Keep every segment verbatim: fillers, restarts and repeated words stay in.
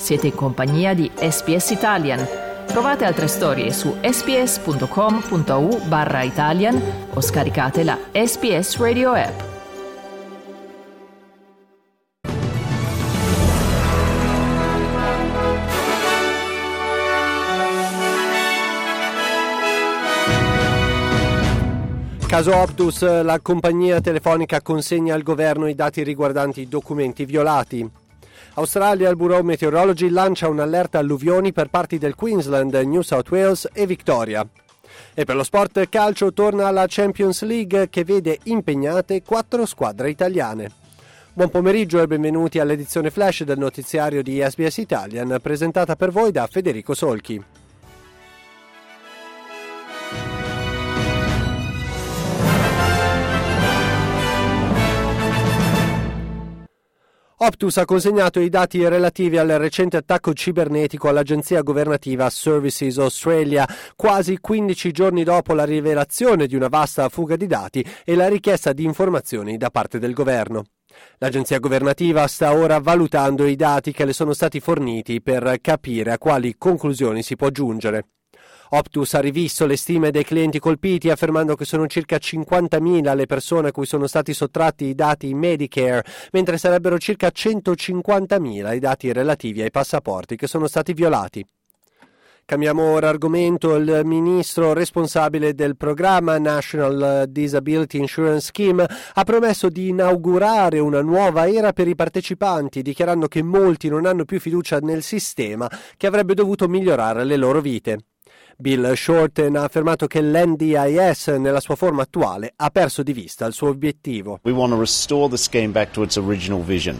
Siete in compagnia di S B S Italian. Trovate altre storie su sbs.com.au barra Italian o scaricate la S B S Radio app. Caso Optus, la compagnia telefonica consegna al governo i dati riguardanti i documenti violati. Australia, il Bureau Meteorology lancia un'allerta alluvioni per parti del Queensland, New South Wales e Victoria. E per lo sport calcio torna la Champions League che vede impegnate quattro squadre italiane. Buon pomeriggio e benvenuti all'edizione flash del notiziario di S B S Italian, presentata per voi da Federico Solchi. Optus ha consegnato i dati relativi al recente attacco cibernetico all'agenzia governativa Services Australia, quasi quindici giorni dopo la rivelazione di una vasta fuga di dati e la richiesta di informazioni da parte del governo. L'agenzia governativa sta ora valutando i dati che le sono stati forniti per capire a quali conclusioni si può giungere. Optus ha rivisto le stime dei clienti colpiti, affermando che sono circa cinquantamila le persone a cui sono stati sottratti i dati Medicare, mentre sarebbero circa centocinquantamila i dati relativi ai passaporti che sono stati violati. Cambiamo ora argomento. Il ministro responsabile del programma National Disability Insurance Scheme ha promesso di inaugurare una nuova era per i partecipanti, dichiarando che molti non hanno più fiducia nel sistema che avrebbe dovuto migliorare le loro vite. Bill Shorten ha affermato che l'N D I S nella sua forma attuale ha perso di vista il suo obiettivo. We want to restore the scheme back to its original vision.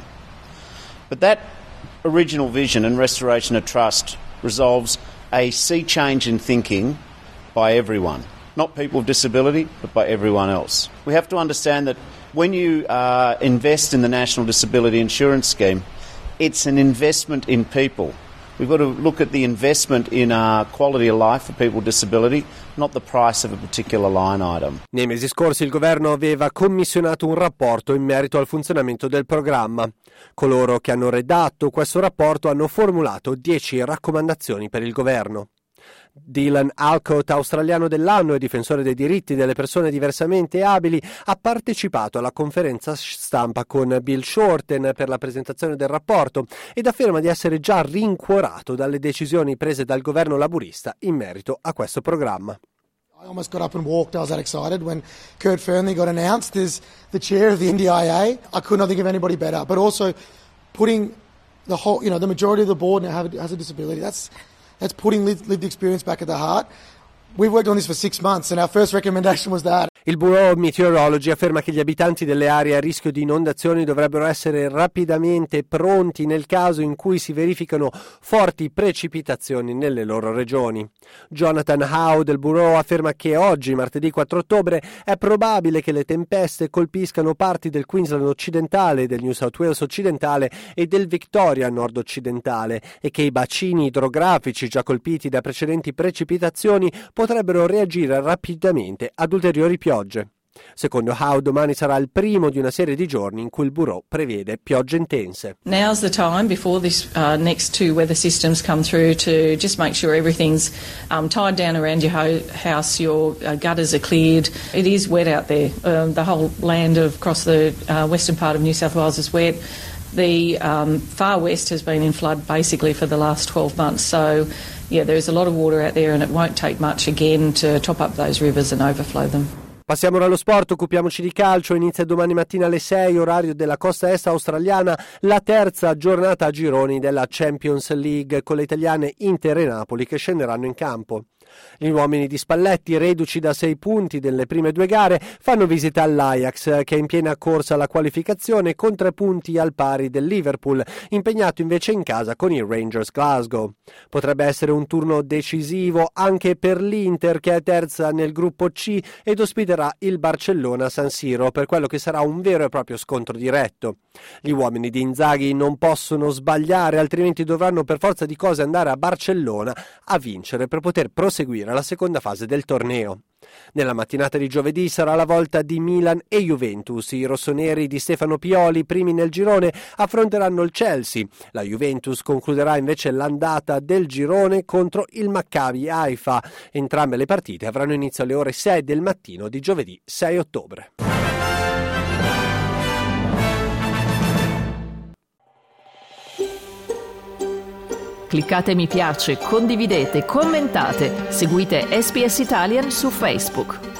But that original vision and restoration of trust resolves a sea change in thinking by everyone, not people with disability, but by everyone else. We have to understand that when you uh, invest in the National Disability Insurance Scheme, it's an investment in people. We've got to look at the investment in uh, quality of life for people with disability, not the price of a particular line item. Nei mesi scorsi il governo aveva commissionato un rapporto in merito al funzionamento del programma. Coloro che hanno redatto questo rapporto hanno formulato dieci raccomandazioni per il governo. Dylan Alcott, australiano dell'anno e difensore dei diritti delle persone diversamente abili, ha partecipato alla conferenza stampa con Bill Shorten per la presentazione del rapporto ed afferma di essere già rincuorato dalle decisioni prese dal governo laburista in merito a questo programma. I almost got up and walked. I was that excited when Kurt Fearnley got announced as the chair of the N D I A. I could not think of anybody better. But also putting the whole, you know, the majority of the board now have, has a disability. That's That's putting lived, lived experience back at the heart. We've worked on this for six months and our first recommendation was that. Il Bureau Meteorology afferma che gli abitanti delle aree a rischio di inondazioni dovrebbero essere rapidamente pronti nel caso in cui si verificano forti precipitazioni nelle loro regioni. Jonathan Howe del Bureau afferma che oggi, martedì quattro ottobre, è probabile che le tempeste colpiscano parti del Queensland occidentale, del New South Wales occidentale e del Victoria nord-occidentale e che i bacini idrografici già colpiti da precedenti precipitazioni potrebbero reagire rapidamente ad ulteriori piogge. Secondo Howe, domani sarà il primo di una serie di giorni in cui il Bureau prevede piogge intense. Now's the time before this uh, next two weather systems come through to just make sure everything's um, tied down around your ho- house, your uh, gutters are cleared. It is wet out there. Uh, the whole land of, across the uh, western part of New South Wales is wet. The um, far west has been in flood basically for the last twelve months. So, yeah, there's a lot of water out there and it won't take much again to top up those rivers and overflow them. Passiamo ora allo sport, occupiamoci di calcio. Inizia domani mattina alle sei, orario della costa est australiana, la terza giornata a gironi della Champions League con le italiane Inter e Napoli che scenderanno in campo. Gli uomini di Spalletti, reduci da sei punti nelle prime due gare, fanno visita all'Ajax, che è in piena corsa alla qualificazione con tre punti al pari del Liverpool, impegnato invece in casa con i Rangers Glasgow. Potrebbe essere un turno decisivo anche per l'Inter, che è terza nel gruppo C ed ospiterà il Barcellona a San Siro per quello che sarà un vero e proprio scontro diretto. Gli uomini di Inzaghi non possono sbagliare, altrimenti dovranno per forza di cose andare a Barcellona a vincere per poter proseguire la seconda fase del torneo. Nella mattinata di giovedì sarà la volta di Milan e Juventus. I rossoneri di Stefano Pioli, primi nel girone, affronteranno il Chelsea. La Juventus concluderà invece l'andata del girone contro il Maccabi Haifa. Entrambe le partite avranno inizio alle ore sei del mattino di giovedì sei ottobre. Cliccate mi piace, condividete, commentate, seguite S B S Italian su Facebook.